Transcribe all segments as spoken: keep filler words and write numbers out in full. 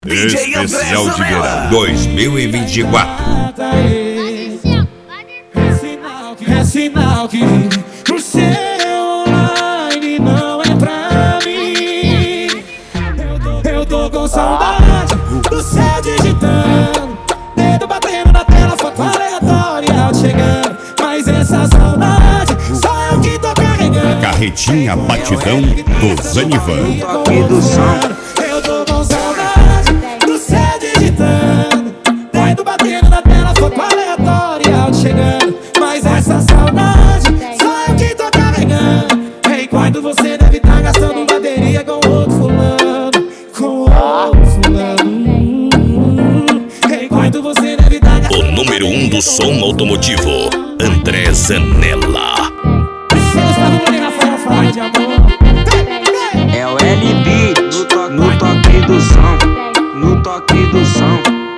Especial de verão dois mil e vinte e quatro. É sinal que o seu online não é pra mim. Eu tô, eu tô com saudade do céu digitando, dedo batendo na tela, foto aleatória chegando. Mas essa saudade só eu que tô carregando. Carretinha Batidão do Zanivan. E do som. Eu tô com saudade do céu digitando, dedo batendo na tela, foto aleatória chegando. Mas essa saudade só eu que tô carregando. Enquanto você deve estar gastando bateria com outro fulano, com outro fulano. Enquanto você deve estar gastando. O número um do som automotivo, André Zanella. É o L B no, to no toque do som, no toque do som.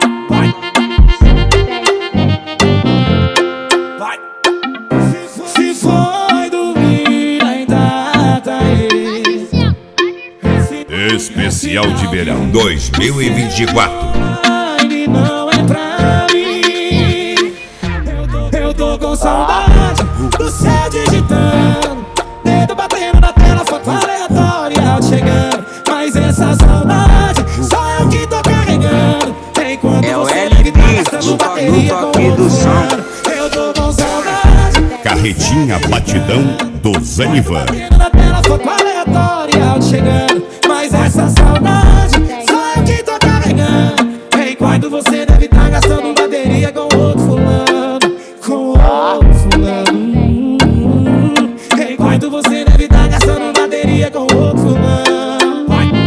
Se foi dormir, ainda tá aí. Especial de verão dois mil e vinte e quatro. Não é pra mim. Eu tô, eu tô com saudade do céu digitando, dedo batendo na tela, foto aleatória chegando. Mas essa saudade só eu que tô carregando. Enquanto É o você L deve B estar gastando no, bateria no com toque do outro som. fulano. Eu tô com saudade. Carretinha Batidão do Zanivan. Batendo na tela, foto aleatória chegando. Mas essa saudade só eu que tô carregando. Enquanto você deve estar gastando bateria com outro fulano, com outro fulano. Enquanto você deve estar gastando bateria com outro fulano.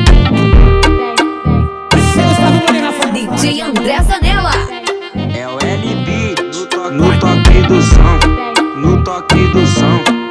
D J André Zanella. É o L B no, to no toque do som, no toque do som.